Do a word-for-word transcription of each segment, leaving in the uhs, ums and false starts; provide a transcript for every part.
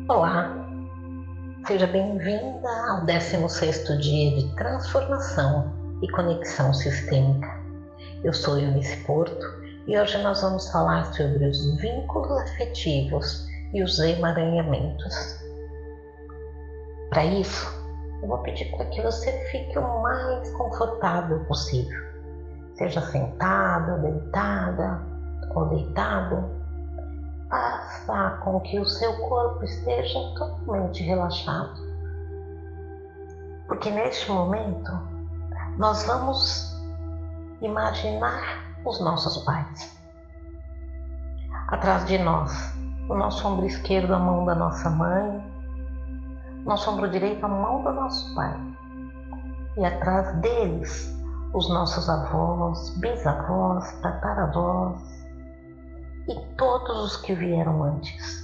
Olá, seja bem-vinda ao décimo sexto dia de transformação e conexão sistêmica. Eu sou Eunice Porto e hoje nós vamos falar sobre os vínculos afetivos e os emaranhamentos. Para isso, eu vou pedir para que você fique o mais confortável possível. Seja sentada, deitada ou deitado. Faça com que o seu corpo esteja totalmente relaxado. Porque neste momento, nós vamos imaginar os nossos pais. Atrás de nós, no nosso ombro esquerdo, a mão da nossa mãe, nosso ombro direito, a mão do nosso pai. E atrás deles, os nossos avós, bisavós, tataravós, e todos os que vieram antes.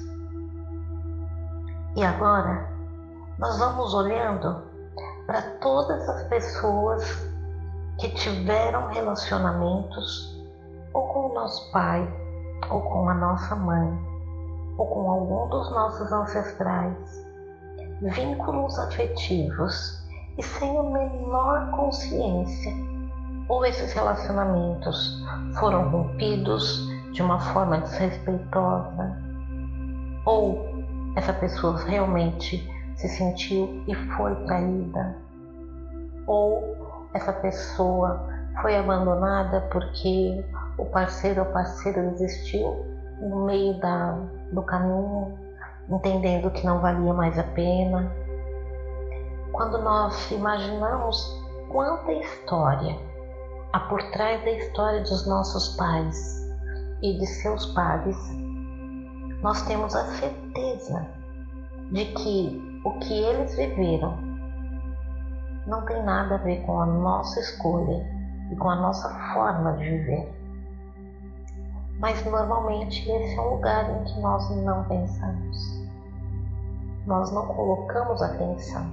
E agora, nós vamos olhando para todas as pessoas que tiveram relacionamentos ou com o nosso pai, ou com a nossa mãe, ou com algum dos nossos ancestrais, vínculos afetivos, e sem a menor consciência, ou esses relacionamentos foram rompidos de uma forma desrespeitosa, ou essa pessoa realmente se sentiu e foi traída, ou essa pessoa foi abandonada porque o parceiro ou parceira desistiu no meio da, do caminho, entendendo que não valia mais a pena. Quando nós imaginamos quanta história há por trás da história dos nossos pais e de seus pares, nós temos a certeza de que o que eles viveram não tem nada a ver com a nossa escolha e com a nossa forma de viver. Mas normalmente esse é um lugar em que nós não pensamos. Nós não colocamos atenção.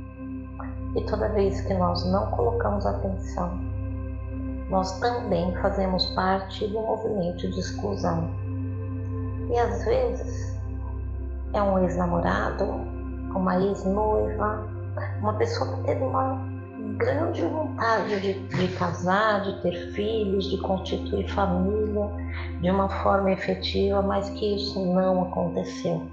E toda vez que nós não colocamos atenção, nós também fazemos parte do movimento de exclusão. E às vezes é um ex-namorado, uma ex-noiva, uma pessoa que teve uma grande vontade de, de casar, de ter filhos, de constituir família de uma forma efetiva, mas que isso não aconteceu.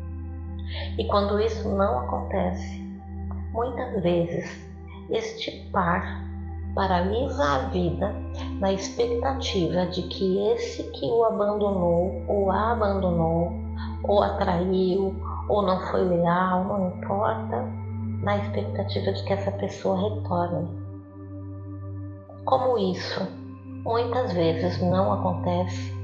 E quando isso não acontece, muitas vezes este par paralisa a vida na expectativa de que esse que o abandonou, ou a abandonou, ou a traiu, ou não foi leal, não importa, na expectativa de que essa pessoa retorne. Como isso muitas vezes não acontece,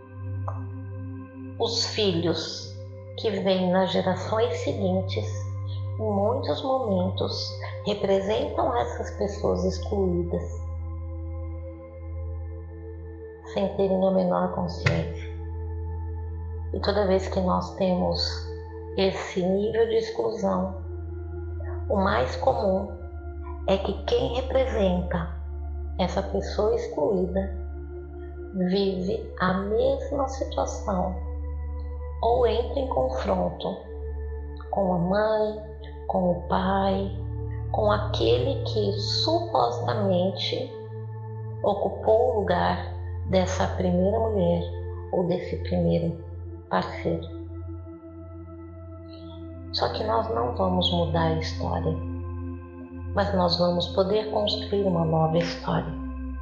os filhos que vêm nas gerações seguintes, em muitos momentos, representam essas pessoas excluídas, sem terem a menor consciência. E toda vez que nós temos esse nível de exclusão, o mais comum é que quem representa essa pessoa excluída vive a mesma situação, ou entra em confronto com a mãe, com o pai, com aquele que supostamente ocupou o lugar dessa primeira mulher ou desse primeiro parceiro. Só que nós não vamos mudar a história, mas nós vamos poder construir uma nova história.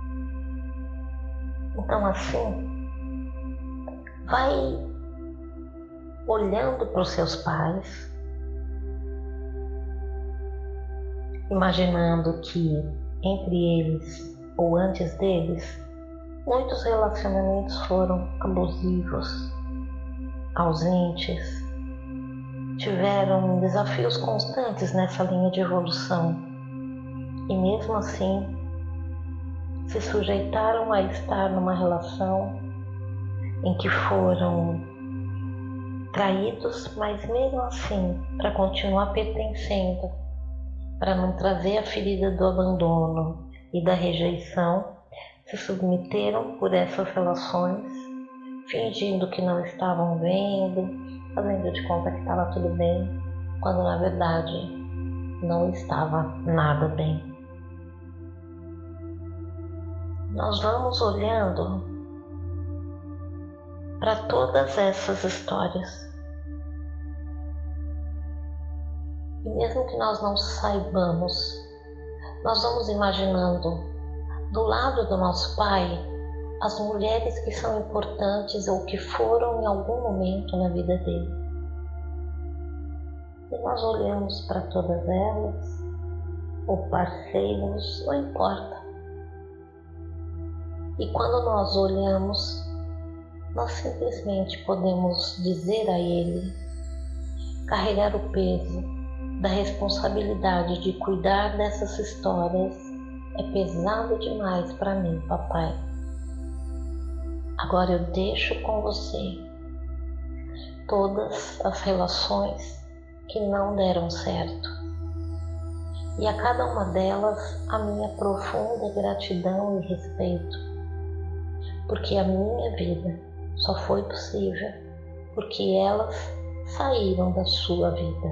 Então assim, vai olhando para os seus pais, imaginando que entre eles ou antes deles, muitos relacionamentos foram abusivos, ausentes, tiveram desafios constantes nessa linha de evolução e mesmo assim se sujeitaram a estar numa relação em que foram traídos, mas mesmo assim, para continuar pertencendo, para não trazer a ferida do abandono e da rejeição, se submeteram por essas relações, fingindo que não estavam vendo, fazendo de conta que estava tudo bem, quando na verdade não estava nada bem. Nós vamos olhando para todas essas histórias. E mesmo que nós não saibamos, nós vamos imaginando do lado do nosso pai as mulheres que são importantes ou que foram em algum momento na vida dele. E nós olhamos para todas elas, ou parceiros, não importa. E quando nós olhamos, nós simplesmente podemos dizer a ele, carregar o peso da responsabilidade de cuidar dessas histórias é pesado demais para mim, papai. Agora eu deixo com você todas as relações que não deram certo. E a cada uma delas a minha profunda gratidão e respeito, porque a minha vida só foi possível porque elas saíram da sua vida.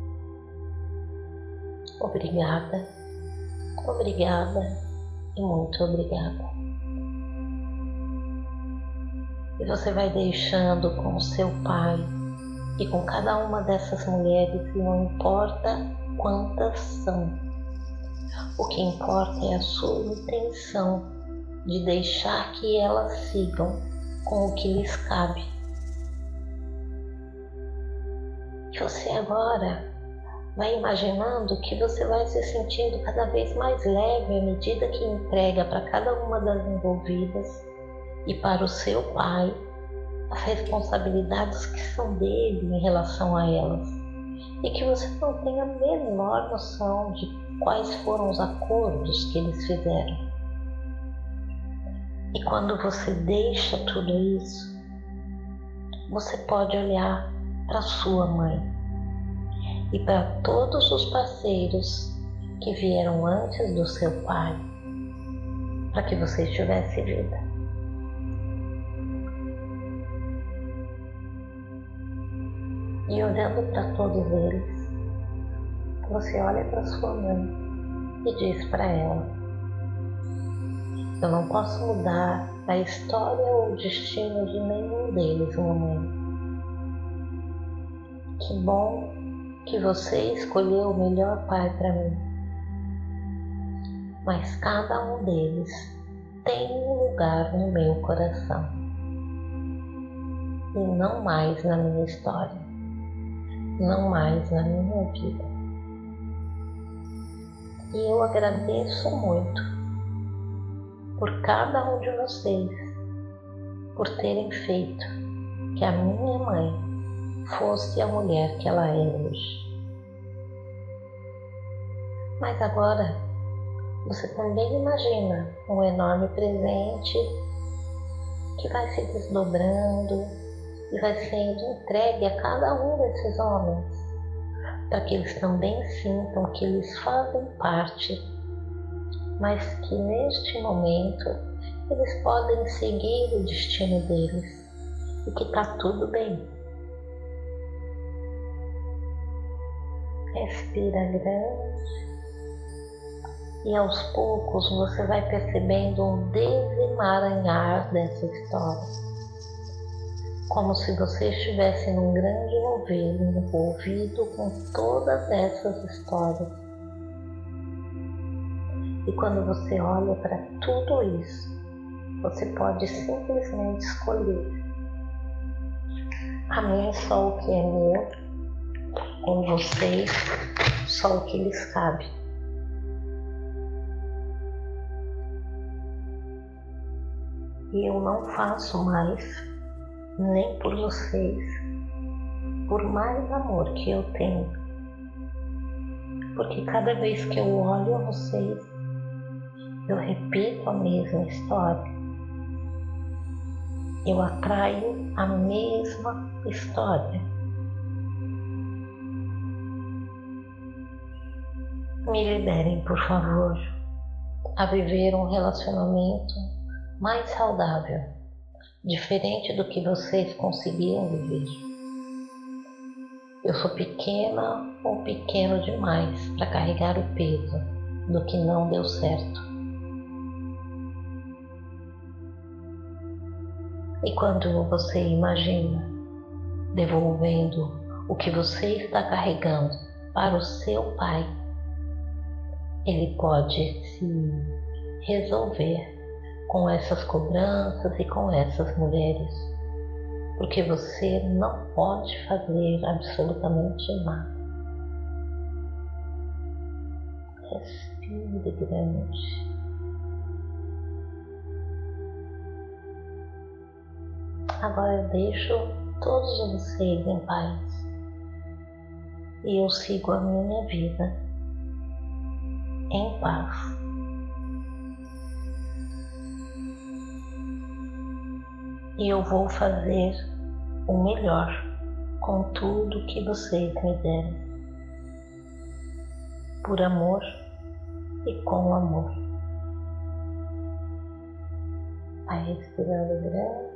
Obrigada, obrigada e muito obrigada. E você vai deixando com o seu pai e com cada uma dessas mulheres, e não importa quantas são. O que importa é a sua intenção de deixar que elas sigam com o que lhes cabe. E você agora vai imaginando que você vai se sentindo cada vez mais leve à medida que entrega para cada uma das envolvidas e para o seu pai as responsabilidades que são dele em relação a elas, e que você não tem a menor noção de quais foram os acordos que eles fizeram. E quando você deixa tudo isso, você pode olhar para sua mãe e para todos os parceiros que vieram antes do seu pai, para que você tivesse vida. E olhando para todos eles, você olha para sua mãe e diz para ela: eu não posso mudar a história ou o destino de nenhum deles, mamãe. Que bom que você escolheu o melhor pai para mim. Mas cada um deles tem um lugar no meu coração. E não mais na minha história. Não mais na minha vida. E eu agradeço muito por cada um de vocês, por terem feito que a minha mãe fosse a mulher que ela é hoje. Mas agora você também imagina um enorme presente que vai se desdobrando e vai sendo entregue a cada um desses homens, para que eles também sintam que eles fazem parte, mas que neste momento eles podem seguir o destino deles e que está tudo bem. Respira grande e aos poucos você vai percebendo um desemaranhar dessa história. Como se você estivesse num grande novelo envolvido com todas essas histórias. E quando você olha para tudo isso, você pode simplesmente escolher. A mim só o que é meu, com vocês só o que lhes cabe. E eu não faço mais nem por vocês, por mais amor que eu tenho, porque cada vez que eu olho a vocês, eu repito a mesma história, eu atraio a mesma história. Me liberem, por favor, a viver um relacionamento mais saudável, diferente do que vocês conseguiam viver. Eu sou pequena ou pequeno demais para carregar o peso do que não deu certo. E quando você imagina devolvendo o que você está carregando para o seu pai, ele pode se resolver com essas cobranças e com essas mulheres, porque você não pode fazer absolutamente nada. Respire grande. Agora eu deixo todos vocês em paz e eu sigo a minha vida em paz. E eu vou fazer o melhor com tudo que vocês me derem, por amor e com amor. Vai respirando grande.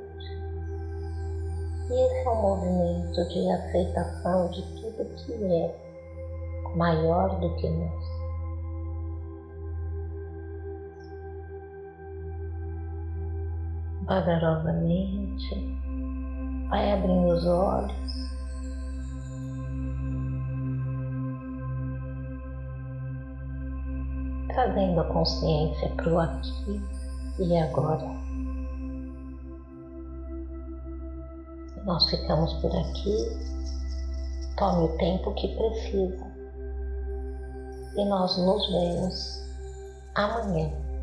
E esse é um movimento de aceitação de tudo que é maior do que nós. Vagarosamente, vai abrindo os olhos. Trazendo a consciência para o aqui e agora. Nós ficamos por aqui, tome o tempo que precisa e nós nos vemos amanhã.